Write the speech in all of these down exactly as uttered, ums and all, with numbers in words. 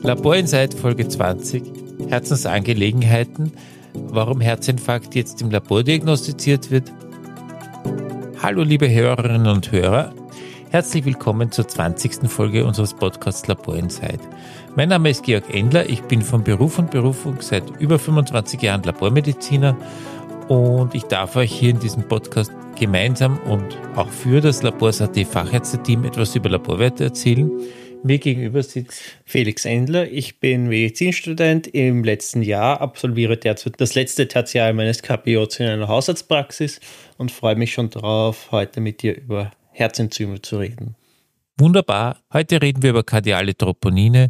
Labor Insight Folge zwanzig, Herzensangelegenheiten, warum Herzinfarkt jetzt im Labor diagnostiziert wird. Hallo liebe Hörerinnen und Hörer, herzlich willkommen zur zwanzigsten Folge unseres Podcasts Labor Insight. Mein Name ist Georg Endler, ich bin von Beruf und Berufung seit über fünfundzwanzig Jahren Labormediziner und ich darf euch hier in diesem Podcast gemeinsam und auch für das Labors.at Fachärzte-Team etwas über Laborwerte erzählen. Mir gegenüber sitzt Felix Endler, ich bin Medizinstudent im letzten Jahr, absolviere derzeit das letzte Tertial meines K P Js in einer Hausarztpraxis und freue mich schon darauf, heute mit dir über Herzenzyme zu reden. Wunderbar, heute reden wir über kardiale Troponine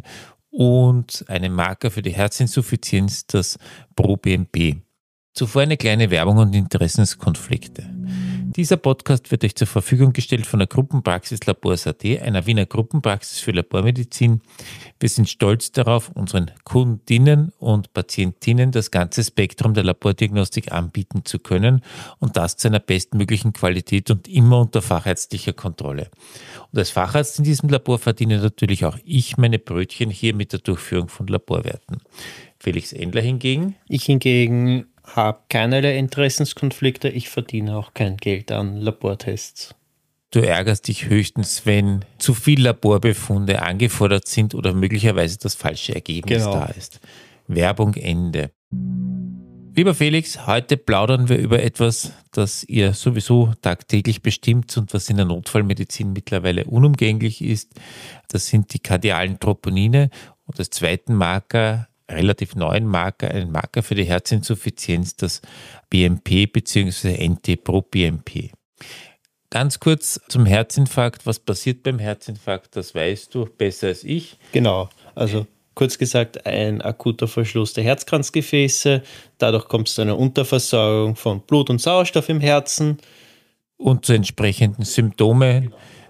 und einen Marker für die Herzinsuffizienz, das ProBNP. Zuvor eine kleine Werbung und Interessenskonflikte. Dieser Podcast wird euch zur Verfügung gestellt von der Gruppenpraxis Labors.at, einer Wiener Gruppenpraxis für Labormedizin. Wir sind stolz darauf, unseren Kundinnen und Patientinnen das ganze Spektrum der Labordiagnostik anbieten zu können und das zu einer bestmöglichen Qualität und immer unter fachärztlicher Kontrolle. Und als Facharzt in diesem Labor verdiene natürlich auch ich meine Brötchen hier mit der Durchführung von Laborwerten. Felix Endler hingegen? Ich hingegen habe keinerlei Interessenskonflikte, ich verdiene auch kein Geld an Labortests. Du ärgerst dich höchstens, wenn zu viel Laborbefunde angefordert sind oder möglicherweise das falsche Ergebnis Genau. da ist. Werbung Ende. Lieber Felix, heute plaudern wir über etwas, das ihr sowieso tagtäglich bestimmt und was in der Notfallmedizin mittlerweile unumgänglich ist. Das sind die kardialen Troponine und als zweiten Marker, relativ neuen Marker, einen Marker für die Herzinsuffizienz, das B N P bzw. N T-proBNP. Ganz kurz zum Herzinfarkt. Was passiert beim Herzinfarkt? Das weißt du besser als ich. Genau, also kurz gesagt ein akuter Verschluss der Herzkranzgefäße. Dadurch kommt es zu einer Unterversorgung von Blut und Sauerstoff im Herzen. Und zu entsprechenden Symptomen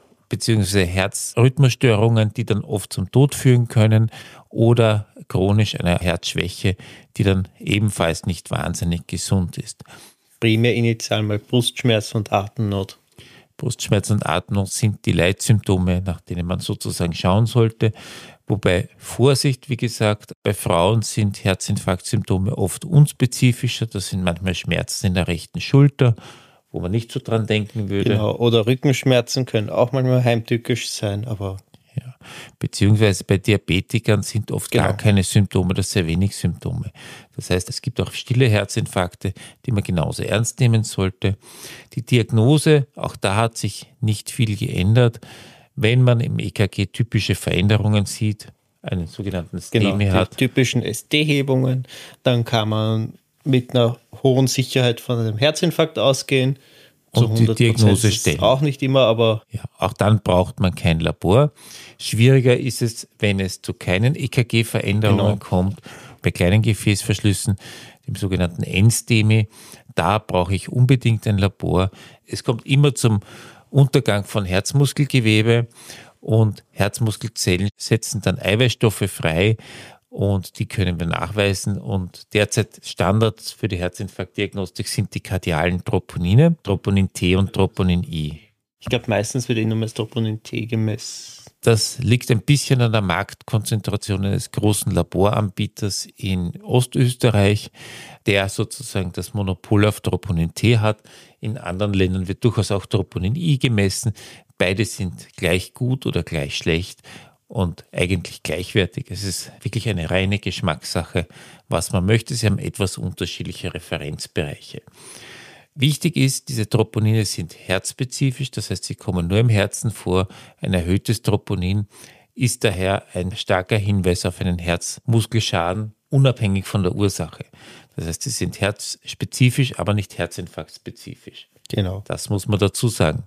bzw. Herzrhythmusstörungen, die dann oft zum Tod führen können oder chronisch einer Herzschwäche, die dann ebenfalls nicht wahnsinnig gesund ist. Primär initial mal Brustschmerzen und Atemnot. Brustschmerzen und Atemnot sind die Leitsymptome, nach denen man sozusagen schauen sollte. Wobei Vorsicht, wie gesagt, bei Frauen sind Herzinfarktsymptome oft unspezifischer. Das sind manchmal Schmerzen in der rechten Schulter, wo man nicht so dran denken würde. Genau, oder Rückenschmerzen können auch manchmal heimtückisch sein, aber ja. Beziehungsweise bei Diabetikern sind oft genau. gar keine Symptome oder sehr wenig Symptome. Das heißt, es gibt auch stille Herzinfarkte, die man genauso ernst nehmen sollte. Die Diagnose, auch da hat sich nicht viel geändert. Wenn man im E K G typische Veränderungen sieht, einen sogenannten S T E M I genau, hat. Die typischen S T-Hebungen, dann kann man mit einer hohen Sicherheit von einem Herzinfarkt ausgehen. Und die Diagnose stellen. Auch nicht immer, aber ja, auch dann braucht man kein Labor. Schwieriger ist es, wenn es zu keinen E K G-Veränderungen genau. kommt. Bei kleinen Gefäßverschlüssen, dem sogenannten N S T E M I, da brauche ich unbedingt ein Labor. Es kommt immer zum Untergang von Herzmuskelgewebe und Herzmuskelzellen setzen dann Eiweißstoffe frei. Und die können wir nachweisen. Und derzeit Standards für die Herzinfarktdiagnostik sind die kardialen Troponine, Troponin T und Troponin I. Ich glaube, meistens wird eh nur das Troponin T gemessen. Das liegt ein bisschen an der Marktkonzentration eines großen Laboranbieters in Ostösterreich, der sozusagen das Monopol auf Troponin T hat. In anderen Ländern wird durchaus auch Troponin I gemessen. Beide sind gleich gut oder gleich schlecht. Und eigentlich gleichwertig. Es ist wirklich eine reine Geschmackssache, was man möchte. Sie haben etwas unterschiedliche Referenzbereiche. Wichtig ist, diese Troponine sind herzspezifisch, das heißt, sie kommen nur im Herzen vor. Ein erhöhtes Troponin ist daher ein starker Hinweis auf einen Herzmuskelschaden, unabhängig von der Ursache. Das heißt, sie sind herzspezifisch, aber nicht herzinfarktspezifisch. Genau. Das muss man dazu sagen.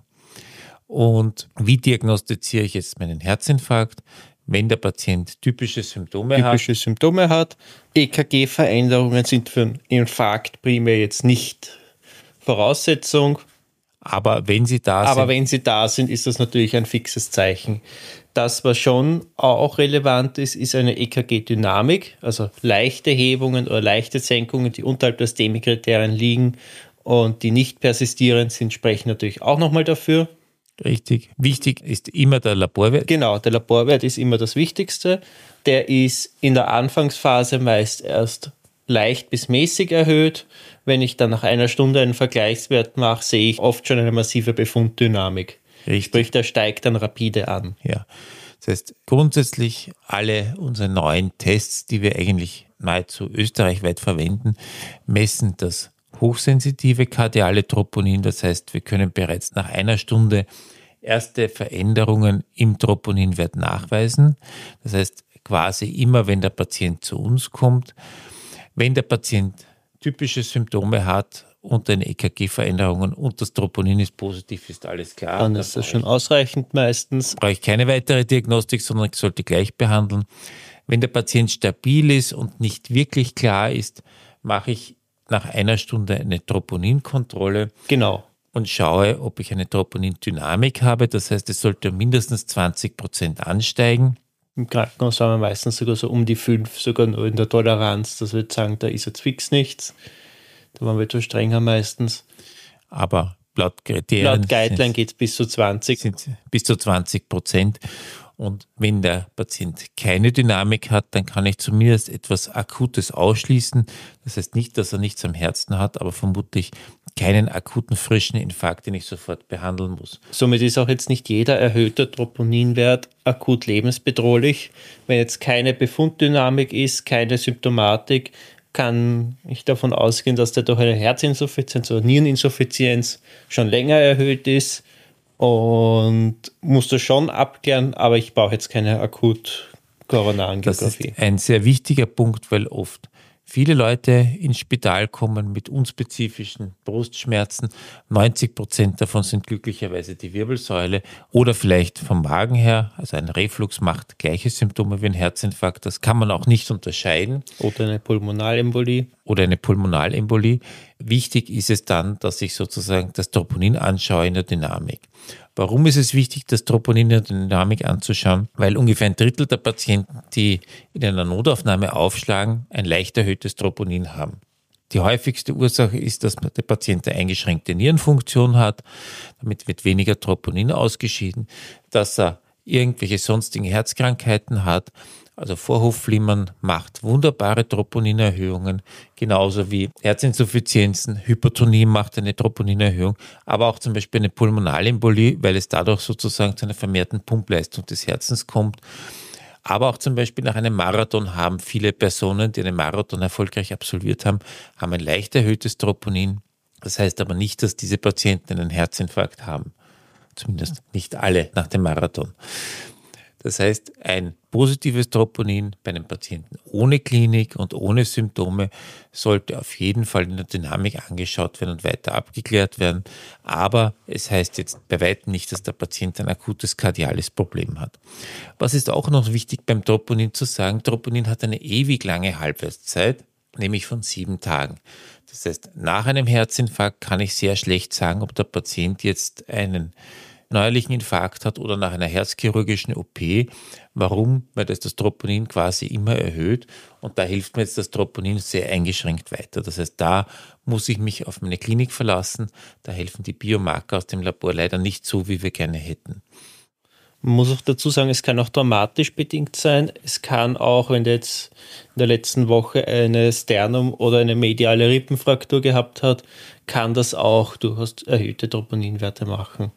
Und wie diagnostiziere ich jetzt meinen Herzinfarkt, wenn der Patient typische Symptome typische hat? Typische Symptome hat. E K G-Veränderungen sind für einen Infarkt primär jetzt nicht Voraussetzung. Aber wenn sie da sind. Aber wenn sie da sind, ist das natürlich ein fixes Zeichen. Das, was schon auch relevant ist, ist eine E K G-Dynamik, also leichte Hebungen oder leichte Senkungen, die unterhalb der S T E M I-Kriterien liegen und die nicht persistierend sind, sprechen natürlich auch nochmal dafür. Richtig. Wichtig ist immer der Laborwert. Genau, der Laborwert ist immer das Wichtigste. Der ist in der Anfangsphase meist erst leicht bis mäßig erhöht. Wenn ich dann nach einer Stunde einen Vergleichswert mache, sehe ich oft schon eine massive Befunddynamik. Richtig. Sprich, der steigt dann rapide an. Ja, das heißt, grundsätzlich alle unsere neuen Tests, die wir eigentlich nahezu österreichweit verwenden, messen das hochsensitive kardiale Troponin. Das heißt, wir können bereits nach einer Stunde erste Veränderungen im Troponinwert nachweisen. Das heißt, quasi immer, wenn der Patient zu uns kommt, wenn der Patient typische Symptome hat und eine E K G-Veränderungen und das Troponin ist positiv, ist alles klar. Dann ist das schon ausreichend meistens. Brauche ich keine weitere Diagnostik, sondern ich sollte gleich behandeln. Wenn der Patient stabil ist und nicht wirklich klar ist, mache ich nach einer Stunde eine Troponinkontrolle. Genau. Und schaue, ob ich eine Troponindynamik habe. Das heißt, es sollte mindestens zwanzig Prozent ansteigen. Im Krankenhaus haben wir meistens sogar so um die fünf, sogar nur in der Toleranz. Das würde sagen, da ist jetzt fix nichts. Da waren wir etwas strenger meistens. Aber laut Kriterien. Laut Guideline geht es bis zu zwanzig. Sind bis zu zwanzig Prozent. Und wenn der Patient keine Dynamik hat, dann kann ich zumindest etwas Akutes ausschließen. Das heißt nicht, dass er nichts am Herzen hat, aber vermutlich keinen akuten frischen Infarkt, den ich sofort behandeln muss. Somit ist auch jetzt nicht jeder erhöhte Troponinwert akut lebensbedrohlich. Wenn jetzt keine Befunddynamik ist, keine Symptomatik, kann ich davon ausgehen, dass der durch eine Herzinsuffizienz oder Niereninsuffizienz schon länger erhöht ist und muss das schon abklären, aber ich brauche jetzt keine akut Koronarangiographie. Das ist ein sehr wichtiger Punkt, weil oft viele Leute ins Spital kommen mit unspezifischen Brustschmerzen. neunzig Prozent davon sind glücklicherweise die Wirbelsäule oder vielleicht vom Magen her. Also ein Reflux macht gleiche Symptome wie ein Herzinfarkt. Das kann man auch nicht unterscheiden. Oder eine Pulmonalembolie. Oder eine Pulmonalembolie. Wichtig ist es dann, dass ich sozusagen das Troponin anschaue in der Dynamik. Warum ist es wichtig, das Troponin in der Dynamik anzuschauen? Weil ungefähr ein Drittel der Patienten, die in einer Notaufnahme aufschlagen, ein leicht erhöhtes Troponin haben. Die häufigste Ursache ist, dass der Patient eine eingeschränkte Nierenfunktion hat. Damit wird weniger Troponin ausgeschieden, dass er irgendwelche sonstigen Herzkrankheiten hat. Also Vorhofflimmern macht wunderbare Troponinerhöhungen, genauso wie Herzinsuffizienzen, Hypertonie macht eine Troponinerhöhung, aber auch zum Beispiel eine Pulmonalembolie, weil es dadurch sozusagen zu einer vermehrten Pumpleistung des Herzens kommt. Aber auch zum Beispiel nach einem Marathon haben viele Personen, die einen Marathon erfolgreich absolviert haben, haben ein leicht erhöhtes Troponin. Das heißt aber nicht, dass diese Patienten einen Herzinfarkt haben. Zumindest nicht alle nach dem Marathon. Das heißt, ein positives Troponin bei einem Patienten ohne Klinik und ohne Symptome sollte auf jeden Fall in der Dynamik angeschaut werden und weiter abgeklärt werden. Aber es heißt jetzt bei weitem nicht, dass der Patient ein akutes kardiales Problem hat. Was ist auch noch wichtig beim Troponin zu sagen? Troponin hat eine ewig lange Halbwertszeit, nämlich von sieben Tagen. Das heißt, nach einem Herzinfarkt kann ich sehr schlecht sagen, ob der Patient jetzt einen neuerlichen Infarkt hat oder nach einer herzchirurgischen O P. Warum? Weil das das Troponin quasi immer erhöht und da hilft mir jetzt das Troponin sehr eingeschränkt weiter. Das heißt, da muss ich mich auf meine Klinik verlassen. Da helfen die Biomarker aus dem Labor leider nicht so, wie wir gerne hätten. Man muss auch dazu sagen, es kann auch traumatisch bedingt sein. Es kann auch, wenn der jetzt in der letzten Woche eine Sternum- oder eine mediale Rippenfraktur gehabt hat, kann das auch durchaus erhöhte Troponinwerte machen.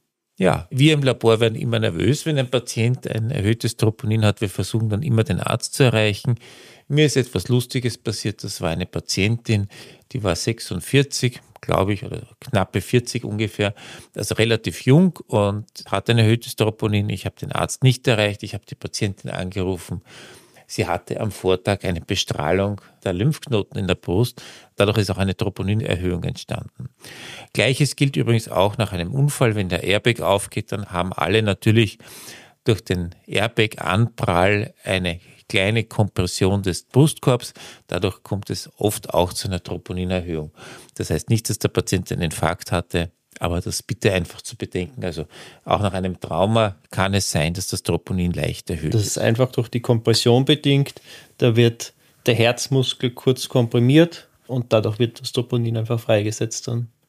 Ja, wir im Labor werden immer nervös, wenn ein Patient ein erhöhtes Troponin hat. Wir versuchen dann immer den Arzt zu erreichen. Mir ist etwas Lustiges passiert. Das war eine Patientin, die war sechsundvierzig, glaube ich, oder knappe vierzig ungefähr, also relativ jung und hat ein erhöhtes Troponin. Ich habe den Arzt nicht erreicht. Ich habe die Patientin angerufen. Sie hatte am Vortag eine Bestrahlung der Lymphknoten in der Brust. Dadurch ist auch eine Troponinerhöhung entstanden. Gleiches gilt übrigens auch nach einem Unfall. Wenn der Airbag aufgeht, dann haben alle natürlich durch den Airbag-Anprall eine kleine Kompression des Brustkorbs. Dadurch kommt es oft auch zu einer Troponinerhöhung. Das heißt nicht, dass der Patient einen Infarkt hatte, aber das bitte einfach zu bedenken. Also auch nach einem Trauma kann es sein, dass das Troponin leicht erhöht Das ist einfach durch die Kompression bedingt. Da wird der Herzmuskel kurz komprimiert und dadurch wird das Troponin einfach freigesetzt dann.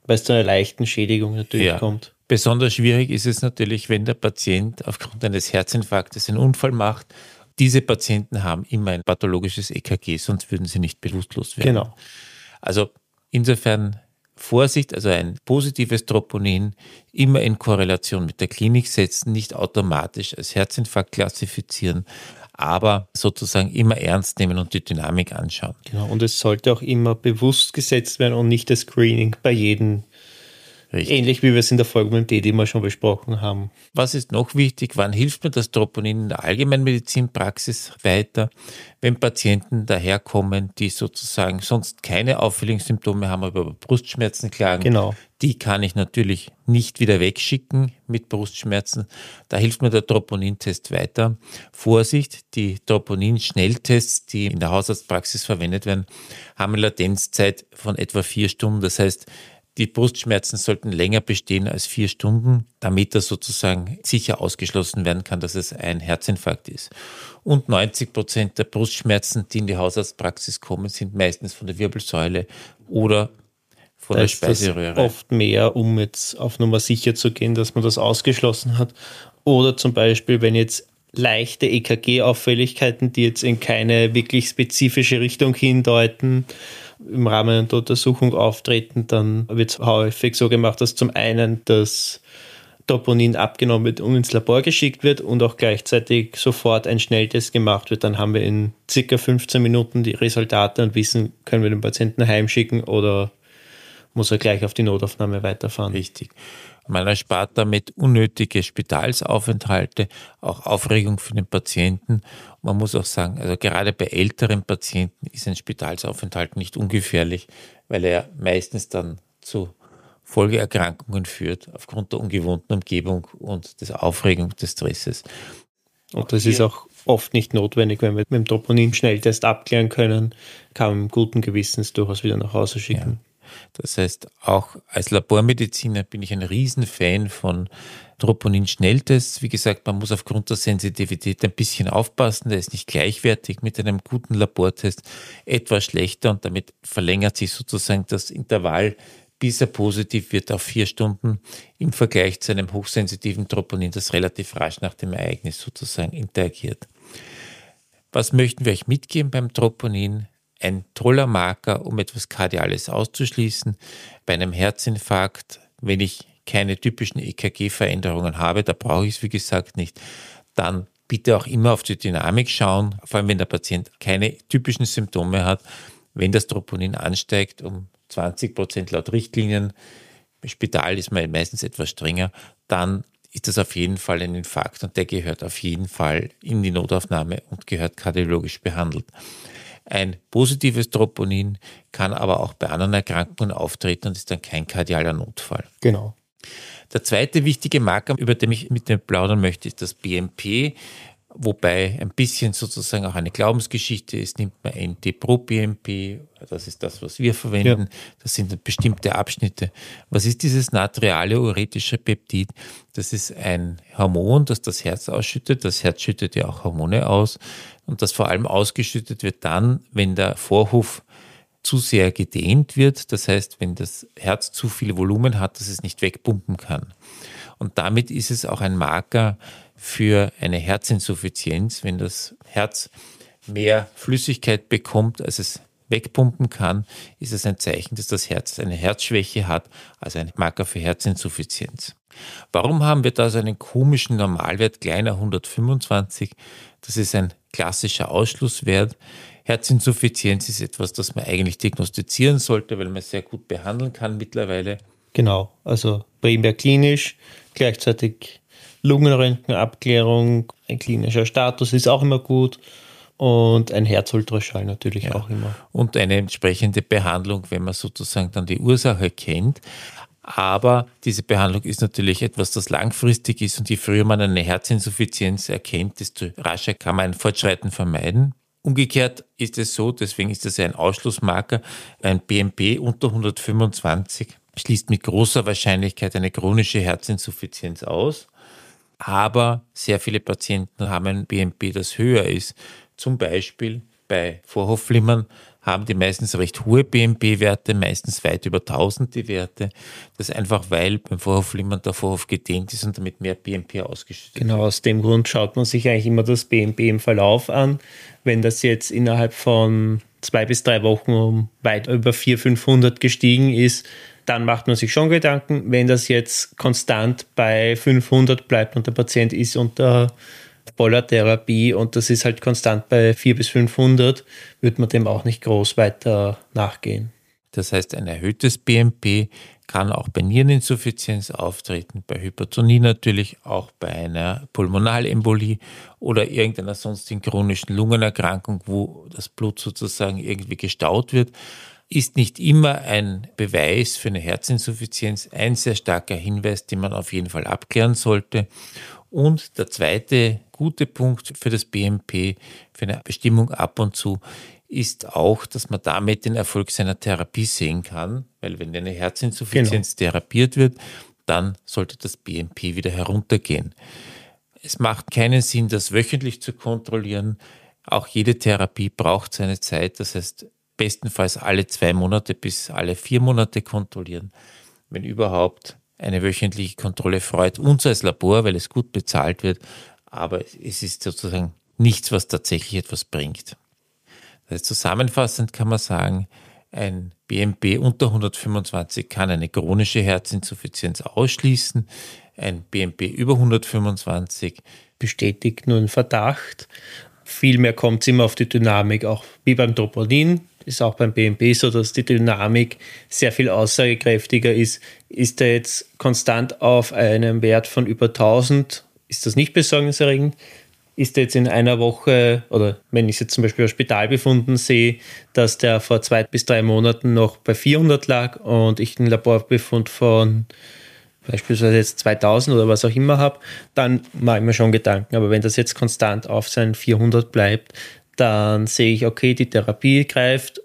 weil es zu einer leichten Schädigung natürlich ja. kommt. Besonders schwierig ist es natürlich, wenn der Patient aufgrund eines Herzinfarktes einen Unfall macht. Diese Patienten haben immer ein pathologisches E K G, sonst würden sie nicht bewusstlos werden. Genau. Also insofern Vorsicht, also ein positives Troponin immer in Korrelation mit der Klinik setzen, nicht automatisch als Herzinfarkt klassifizieren, aber sozusagen immer ernst nehmen und die Dynamik anschauen. Genau, und es sollte auch immer bewusst gesetzt werden und nicht das Screening bei jedem. Richtig. Ähnlich wie wir es in der Folge mit dem D D mal schon besprochen haben. Was ist noch wichtig? Wann hilft mir das Troponin in der Allgemeinmedizinpraxis weiter? Wenn Patienten daherkommen, die sozusagen sonst keine auffälligen Symptome haben, aber über Brustschmerzen klagen, genau. Die kann ich natürlich nicht wieder wegschicken mit Brustschmerzen. Da hilft mir der Troponintest weiter. Vorsicht, die Troponin-Schnelltests, die in der Hausarztpraxis verwendet werden, haben eine Latenzzeit von etwa vier Stunden. Das heißt, die Brustschmerzen sollten länger bestehen als vier Stunden, damit das sozusagen sicher ausgeschlossen werden kann, dass es ein Herzinfarkt ist. Und neunzig Prozent der Brustschmerzen, die in die Hausarztpraxis kommen, sind meistens von der Wirbelsäule oder von da der ist Speiseröhre. Das oft mehr, um jetzt auf Nummer sicher zu gehen, dass man das ausgeschlossen hat. Oder zum Beispiel, wenn jetzt leichte E K G-Auffälligkeiten, die jetzt in keine wirklich spezifische Richtung hindeuten, im Rahmen der Untersuchung auftreten, dann wird es häufig so gemacht, dass zum einen das Troponin abgenommen wird und ins Labor geschickt wird und auch gleichzeitig sofort ein Schnelltest gemacht wird. Dann haben wir in circa fünfzehn Minuten die Resultate und wissen, können wir den Patienten heimschicken oder muss er gleich auf die Notaufnahme weiterfahren. Richtig. Man erspart damit unnötige Spitalsaufenthalte, auch Aufregung für den Patienten. Man muss auch sagen, also gerade bei älteren Patienten ist ein Spitalsaufenthalt nicht ungefährlich, weil er meistens dann zu Folgeerkrankungen führt, aufgrund der ungewohnten Umgebung und der Aufregung, des Stresses. Und das ist auch oft nicht notwendig, wenn wir mit dem Troponin-Schnelltest abklären können, kann man guten Gewissens durchaus wieder nach Hause schicken. Ja. Das heißt, auch als Labormediziner bin ich ein Riesenfan von Troponin-Schnelltests. Wie gesagt, man muss aufgrund der Sensitivität ein bisschen aufpassen. Der ist nicht gleichwertig mit einem guten Labortest, etwas schlechter und damit verlängert sich sozusagen das Intervall, bis er positiv wird, auf vier Stunden im Vergleich zu einem hochsensitiven Troponin, das relativ rasch nach dem Ereignis sozusagen interagiert. Was möchten wir euch mitgeben beim Troponin? Ein toller Marker, um etwas Kardiales auszuschließen. Bei einem Herzinfarkt, wenn ich keine typischen E K G-Veränderungen habe, da brauche ich es wie gesagt nicht, dann bitte auch immer auf die Dynamik schauen, vor allem wenn der Patient keine typischen Symptome hat. Wenn das Troponin ansteigt um zwanzig Prozent laut Richtlinien, im Spital ist man meistens etwas strenger, dann ist das auf jeden Fall ein Infarkt und der gehört auf jeden Fall in die Notaufnahme und gehört kardiologisch behandelt. Ein positives Troponin kann aber auch bei anderen Erkrankungen auftreten und ist dann kein kardialer Notfall. Genau. Der zweite wichtige Marker, über den ich mit dir plaudern möchte, ist das B M P, wobei ein bisschen sozusagen auch eine Glaubensgeschichte ist, nimmt man N T-Pro-B M P, das ist das, was wir verwenden, ja. Das sind bestimmte Abschnitte. Was ist dieses natriale uretische Peptid? Das ist ein Hormon, das das Herz ausschüttet. Das Herz schüttet ja auch Hormone aus und das vor allem ausgeschüttet wird dann, wenn der Vorhof zu sehr gedehnt wird, das heißt, wenn das Herz zu viel Volumen hat, dass es nicht wegpumpen kann. Und damit ist es auch ein Marker für eine Herzinsuffizienz. Wenn das Herz mehr Flüssigkeit bekommt, als es wegpumpen kann, ist es ein Zeichen, dass das Herz eine Herzschwäche hat, also ein Marker für Herzinsuffizienz. Warum haben wir da so einen komischen Normalwert, kleiner hundertfünfundzwanzig? Das ist ein klassischer Ausschlusswert. Herzinsuffizienz ist etwas, das man eigentlich diagnostizieren sollte, weil man es sehr gut behandeln kann mittlerweile. Genau, also primär klinisch, gleichzeitig Lungenröntgenabklärung, ein klinischer Status ist auch immer gut und ein Herzultraschall natürlich ja. auch immer. Und eine entsprechende Behandlung, wenn man sozusagen dann die Ursache kennt. Aber diese Behandlung ist natürlich etwas, das langfristig ist und je früher man eine Herzinsuffizienz erkennt, desto rascher kann man ein Fortschreiten vermeiden. Umgekehrt ist es so, deswegen ist das ein Ausschlussmarker, ein B M P unter hundertfünfundzwanzig schließt mit großer Wahrscheinlichkeit eine chronische Herzinsuffizienz aus. Aber sehr viele Patienten haben ein B M P, das höher ist. Zum Beispiel bei Vorhofflimmern haben die meistens recht hohe B M P-Werte, meistens weit über tausend die Werte. Das ist einfach, weil beim Vorhofflimmern der Vorhof gedehnt ist und damit mehr B M P ausgeschüttet wird. Genau, aus dem Grund schaut man sich eigentlich immer das B M P im Verlauf an. Wenn das jetzt innerhalb von zwei bis drei Wochen um weit über vierhundert, fünfhundert gestiegen ist, dann macht man sich schon Gedanken. Wenn das jetzt konstant bei fünfhundert bleibt und der Patient ist unter voller Therapie und das ist halt konstant bei vierhundert bis fünfhundert, wird man dem auch nicht groß weiter nachgehen. Das heißt, ein erhöhtes B M P kann auch bei Niereninsuffizienz auftreten, bei Hypertonie natürlich, auch bei einer Pulmonalembolie oder irgendeiner sonstigen chronischen Lungenerkrankung, wo das Blut sozusagen irgendwie gestaut wird. Ist nicht immer ein Beweis für eine Herzinsuffizienz, ein sehr starker Hinweis, den man auf jeden Fall abklären sollte. Und der zweite gute Punkt für das B M P, für eine Bestimmung ab und zu, ist auch, dass man damit den Erfolg seiner Therapie sehen kann, weil wenn eine Herzinsuffizienz genau. therapiert wird, dann sollte das B M P wieder heruntergehen. Es macht keinen Sinn, das wöchentlich zu kontrollieren. Auch jede Therapie braucht seine Zeit, das heißt bestenfalls alle zwei Monate bis alle vier Monate kontrollieren, wenn überhaupt. Eine wöchentliche Kontrolle freut uns als Labor, weil es gut bezahlt wird, aber es ist sozusagen nichts, was tatsächlich etwas bringt. Das heißt, zusammenfassend kann man sagen, ein B M P unter hundertfünfundzwanzig kann eine chronische Herzinsuffizienz ausschließen, ein B M P über hundertfünfundzwanzig bestätigt nur einen Verdacht. Vielmehr kommt es immer auf die Dynamik, auch wie beim Troponin. Ist auch beim B M P so, dass die Dynamik sehr viel aussagekräftiger ist. Ist er jetzt konstant auf einem Wert von über tausend, ist das nicht besorgniserregend. Ist er jetzt in einer Woche, oder wenn ich es jetzt zum Beispiel aus Spitalbefunden sehe, dass der vor zwei bis drei Monaten noch bei vierhundert lag und ich einen Laborbefund von beispielsweise jetzt zweitausend oder was auch immer habe, dann mache ich mir schon Gedanken. Aber wenn das jetzt konstant auf seinen vierhundert bleibt, dann sehe ich, okay, die Therapie greift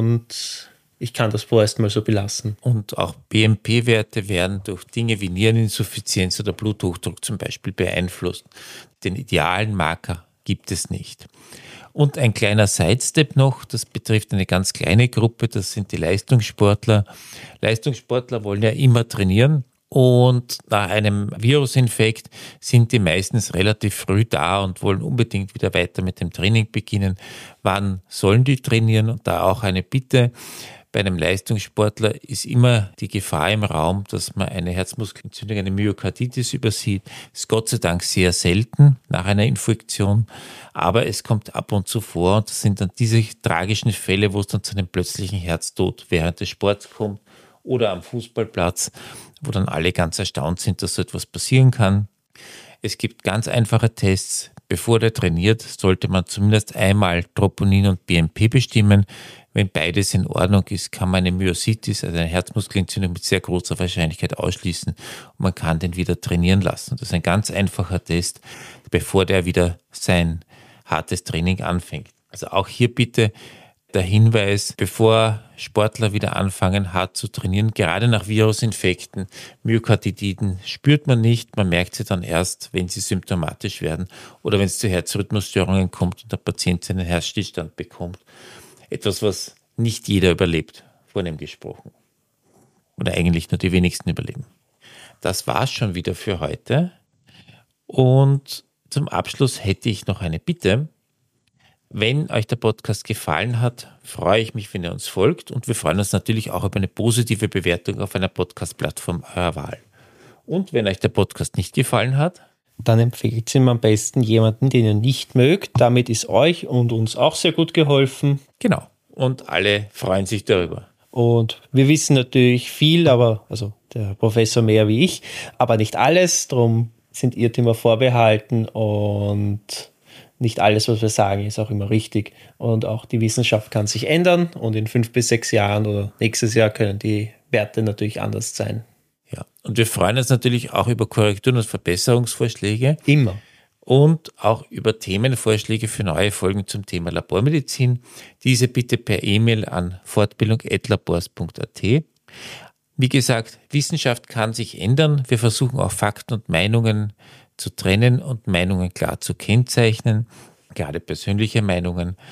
und ich kann das vorerst mal so belassen. Und auch B M P-Werte werden durch Dinge wie Niereninsuffizienz oder Bluthochdruck zum Beispiel beeinflusst. Den idealen Marker gibt es nicht. Und ein kleiner Sidestep noch, das betrifft eine ganz kleine Gruppe, das sind die Leistungssportler. Leistungssportler wollen ja immer trainieren. Und nach einem Virusinfekt sind die meistens relativ früh da und wollen unbedingt wieder weiter mit dem Training beginnen. Wann sollen die trainieren? Und da auch eine Bitte. Bei einem Leistungssportler ist immer die Gefahr im Raum, dass man eine Herzmuskelentzündung, eine Myokarditis übersieht. Das ist Gott sei Dank sehr selten nach einer Infektion, aber es kommt ab und zu vor. Und das sind dann diese tragischen Fälle, wo es dann zu einem plötzlichen Herztod während des Sports kommt oder am Fußballplatz, wo dann alle ganz erstaunt sind, dass so etwas passieren kann. Es gibt ganz einfache Tests. Bevor der trainiert, sollte man zumindest einmal Troponin und B M P bestimmen. Wenn beides in Ordnung ist, kann man eine Myositis, also eine Herzmuskelentzündung mit sehr großer Wahrscheinlichkeit ausschließen und man kann den wieder trainieren lassen. Das ist ein ganz einfacher Test, bevor der wieder sein hartes Training anfängt. Also auch hier bitte der Hinweis, bevor Sportler wieder anfangen, hart zu trainieren, gerade nach Virusinfekten, Myokarditiden spürt man nicht, man merkt sie dann erst, wenn sie symptomatisch werden oder wenn es zu Herzrhythmusstörungen kommt und der Patient seinen Herzstillstand bekommt. Etwas, was nicht jeder überlebt, vornehm gesprochen. Oder eigentlich nur die wenigsten überleben. Das war's schon wieder für heute. Und zum Abschluss hätte ich noch eine Bitte. Wenn euch der Podcast gefallen hat, freue ich mich, wenn ihr uns folgt und wir freuen uns natürlich auch über eine positive Bewertung auf einer Podcast-Plattform eurer Wahl. Und wenn euch der Podcast nicht gefallen hat, dann empfehlt ihm am besten jemanden, den ihr nicht mögt. Damit ist euch und uns auch sehr gut geholfen. Genau. Und alle freuen sich darüber. Und wir wissen natürlich viel, aber also der Professor mehr wie ich, aber nicht alles. Darum sind Irrtümer vorbehalten und nicht alles, was wir sagen, ist auch immer richtig. Und auch die Wissenschaft kann sich ändern und in fünf bis sechs Jahren oder nächstes Jahr können die Werte natürlich anders sein. Ja, und wir freuen uns natürlich auch über Korrekturen und Verbesserungsvorschläge. Immer. Und auch über Themenvorschläge für neue Folgen zum Thema Labormedizin. Diese bitte per E-Mail an fortbildung at labors punkt a t. Wie gesagt, Wissenschaft kann sich ändern. Wir versuchen auch Fakten und Meinungen zu trennen und Meinungen klar zu kennzeichnen, gerade persönliche Meinungen.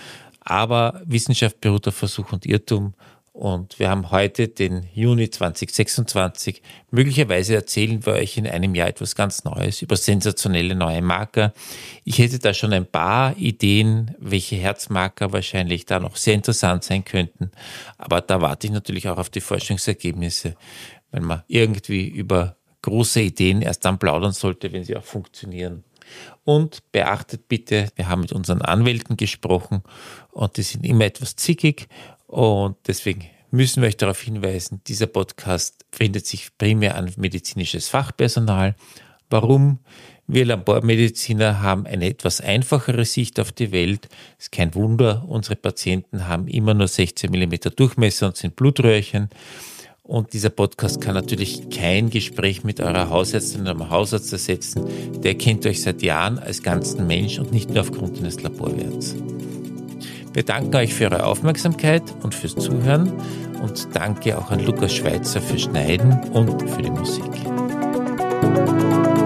Aber Wissenschaft beruht auf Versuch und Irrtum. Und wir haben heute den Juni zwanzig sechsundzwanzig. Möglicherweise erzählen wir euch in einem Jahr etwas ganz Neues über sensationelle neue Marker. Ich hätte da schon ein paar Ideen, welche Herzmarker wahrscheinlich da noch sehr interessant sein könnten. Aber da warte ich natürlich auch auf die Forschungsergebnisse, wenn man irgendwie über große Ideen erst dann plaudern sollte, wenn sie auch funktionieren. Und beachtet bitte, wir haben mit unseren Anwälten gesprochen und die sind immer etwas zickig. Und deswegen müssen wir euch darauf hinweisen, dieser Podcast wendet sich primär an medizinisches Fachpersonal. Warum? Wir Labormediziner haben eine etwas einfachere Sicht auf die Welt. Ist kein Wunder, unsere Patienten haben immer nur sechzehn Millimeter Durchmesser und sind Blutröhrchen. Und dieser Podcast kann natürlich kein Gespräch mit eurer Hausärztin oder eurem Hausarzt ersetzen. Der kennt euch seit Jahren als ganzen Mensch und nicht nur aufgrund eines Laborwerts. Wir danken euch für eure Aufmerksamkeit und fürs Zuhören und danke auch an Lukas Schweitzer fürs Schneiden und für die Musik.